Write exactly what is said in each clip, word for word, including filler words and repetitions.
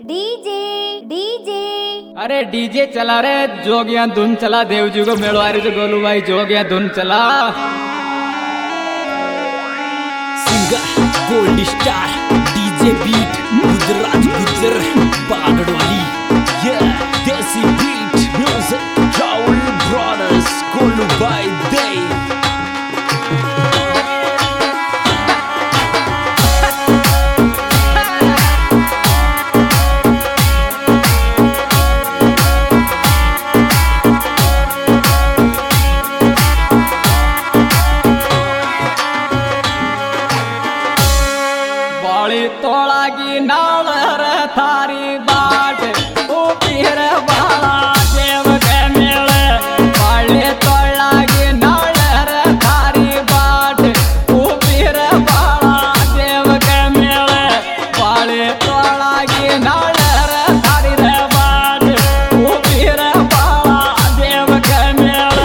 DJ DJ अरे DJ चला रे जोगिया धुन चला देव जी को मेलो आ रही जो गोलू भाई जोगिया धुन चला। Singer gold star DJ beat Gujarat गुजर बागड़वाली ये देसी beat music Rahul brothers Golu भाई दे तोड़ा की नाल थारी बाट ऊपीर बाला देव के मेले बाले तोड़ा की नाल थारी बाट ऊपीर बाला देव के मेले बाले तोड़ा की नाल थारी रे बाट ऊपीर बाला देव के मेले।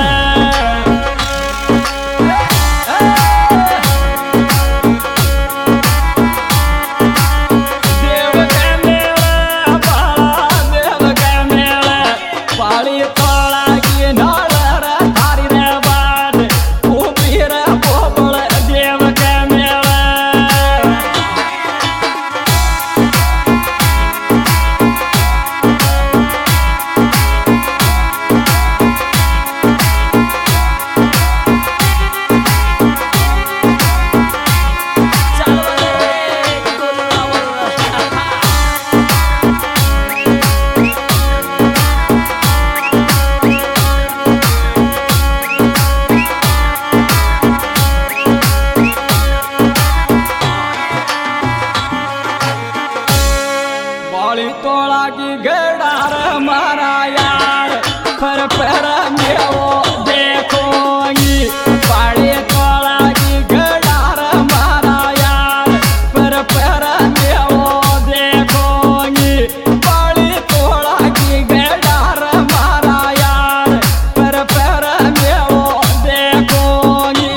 तोड़ा की गड़ार मारा यार पर पर मेवो देखोगी पाड़े तोड़ा की गड़ार मारा यार पर पर मेवो देखोगी पाड़े तोड़ा की गड़ार मारा यार पर पर मेवो देखोगी।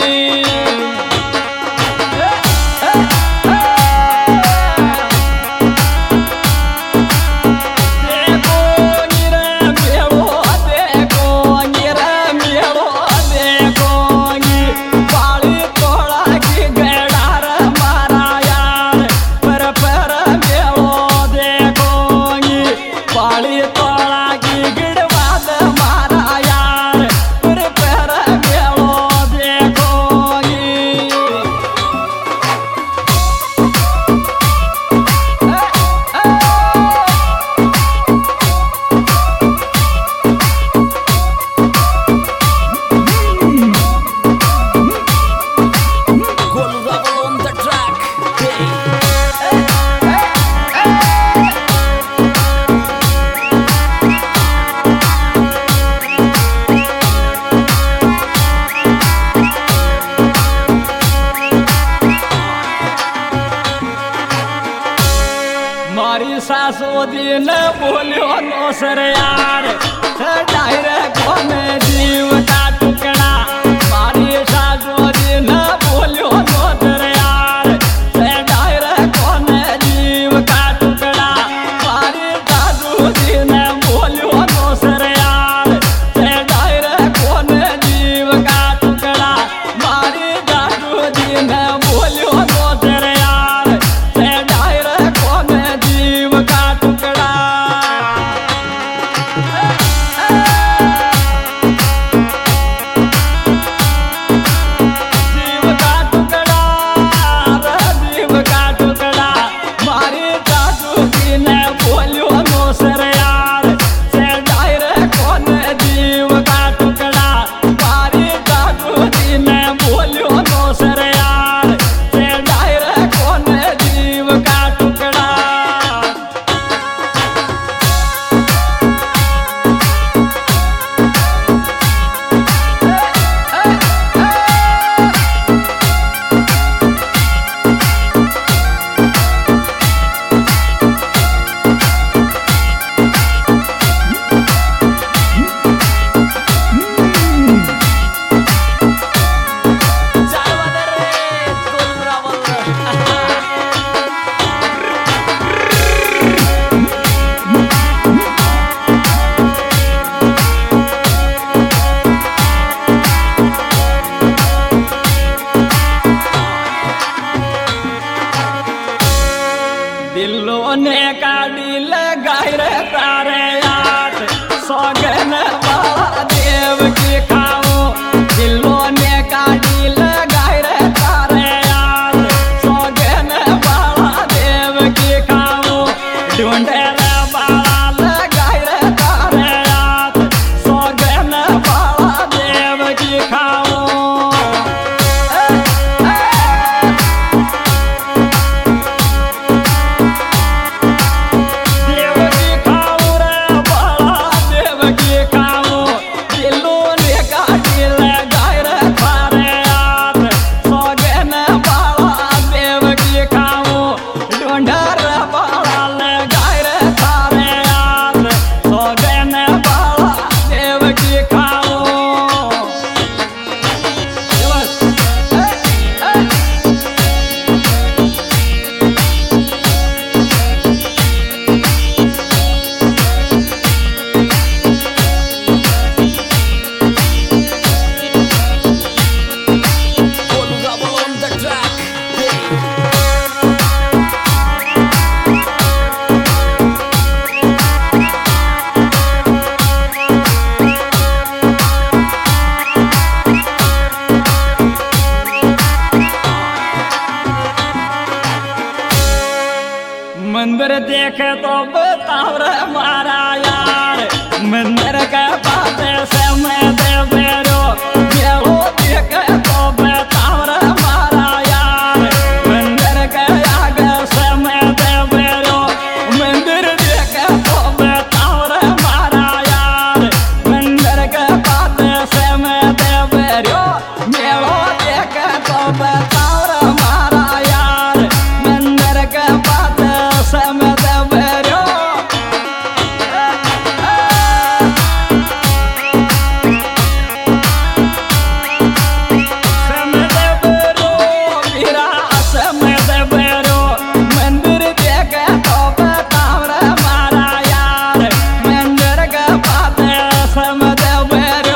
मारी सासू जी ने बोलियो नो सर यार डायरेक्ट में जीव का टुकड़ा मारी सासू जी ने बोलियो नो सर यार डायरेक्ट में जीव का टुकड़ा मारी सासू जी ने बोलियो नो सर यार डायरेक्ट में जीव का टुकड़ा मारी सासू जी ने बोलियो नो सर यार डायरेक्ट में जीव का टुकड़ा। जीव का टुकड़ा गाड़ी लगाई रे तारे यार सौगन वाला देव की खाओ दिलों ने गाड़ी लगाई रे तारे यार सौगन वाला देव की खाओ ढूंढे रे वाला लगाई रे तारे यार सौगन वाला देव की खाओ मंदिर देखे तो बताओ रे मारा यार मंदिर के बात से मैं दे बेरो ये वो देखे तो बताओ रे मारा यार मंदिर के आगे से मैं दे बेरो मंदिर देखे तो बताओ रे मारा यार मंदिर के बात से मैं दे बेरो ये वो देखे तो बताओ रे मारा यार मंदिर के बात समय दे बेरो समय दे बेरो मेरा समय दे बेरो मंदिर देखे तो बताओ रे मारा यार मंदिर के बात समय दे बेरो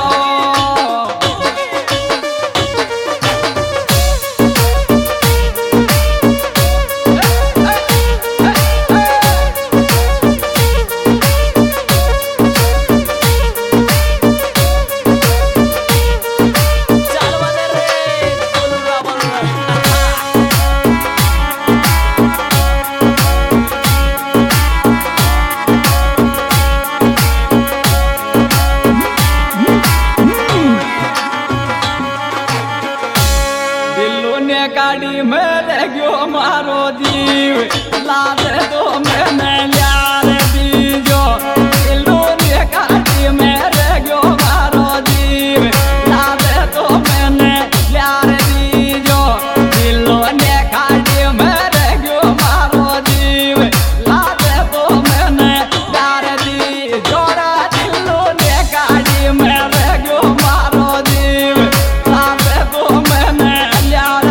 गाड़ी में गयो मारो जीव लाद दो मैंने यार दीजो दिलों ने गाड़ी में गयो मारो जीव लाद दो मैंने यार दीजो दिलों ने गाड़ी में गयो मारो जीव लाद दो मैंने यार दीजो दिलों ने गाड़ी में गयो मारो जीव लाद दो मैंने यार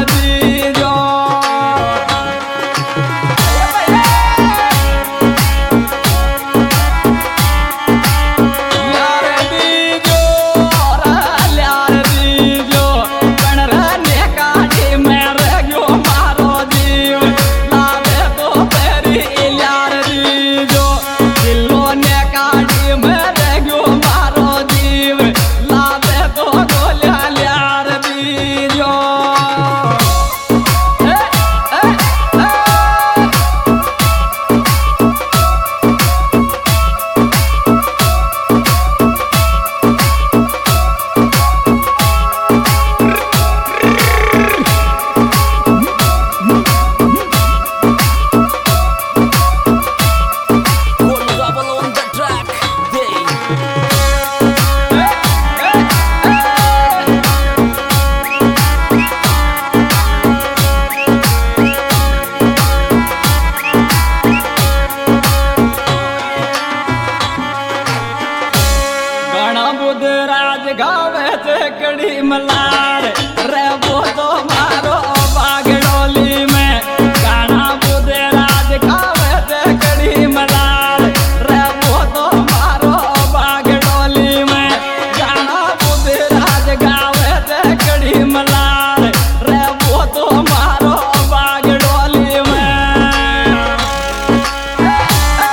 कड़ी मलार रे वो तो मारो बागडोली में गाना बुदे राज खावे ते कड़ी मलार रे वो तो मारो बागडोली में गाना बुदे राज गावे ते कड़ी मलार रे वो तो मारो बागडोली में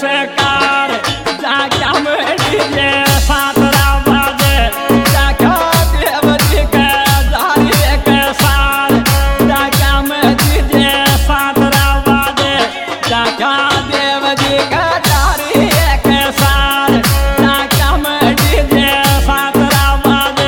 कार जाके में डीजे सातरा बाजे जाके देव जी के जारी के सार जाके में डीजे सातरा बाजे जाके देव जी के जारी के सार जाके में डीजे सातरा बाजे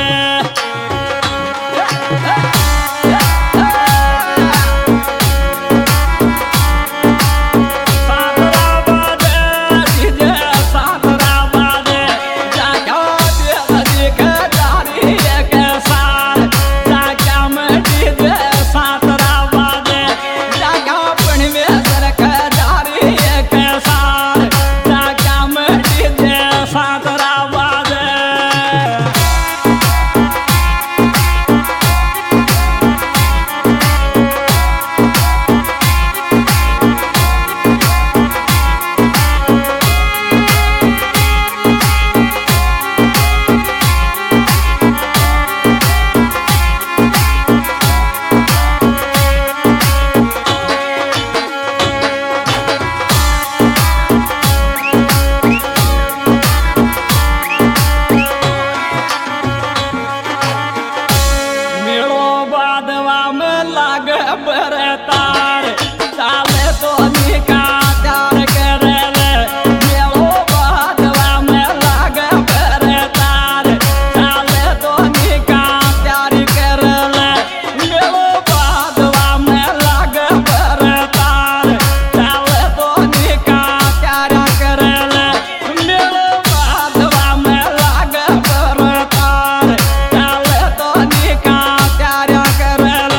तार चाले तो निका तार करे ले मेलो बादवा में लागे बरे तार चाले तो निका तार करे ले मेलो बादवा में लागे बरे तार चाले तो निका तार करे ले मेलो बादवा में लागे बरे तार चाले तो निका तार करे ले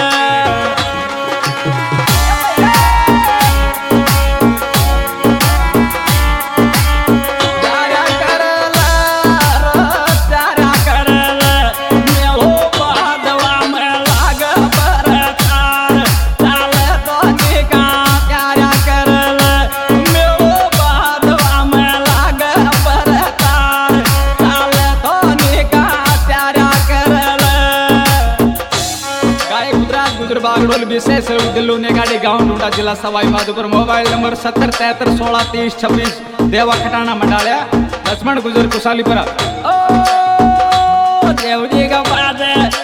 बागडोल विशेष दिल्लू नेगाड़ी गांव डूडा जिला सवाई माधोपुर मोबाइल नंबर सत्तर तिहत्तर सोलह तीस छब्बीस देवा खटाना मंडाल्या लक्ष्मण गुजर कुशालीपुरा ओ देव जी का बात है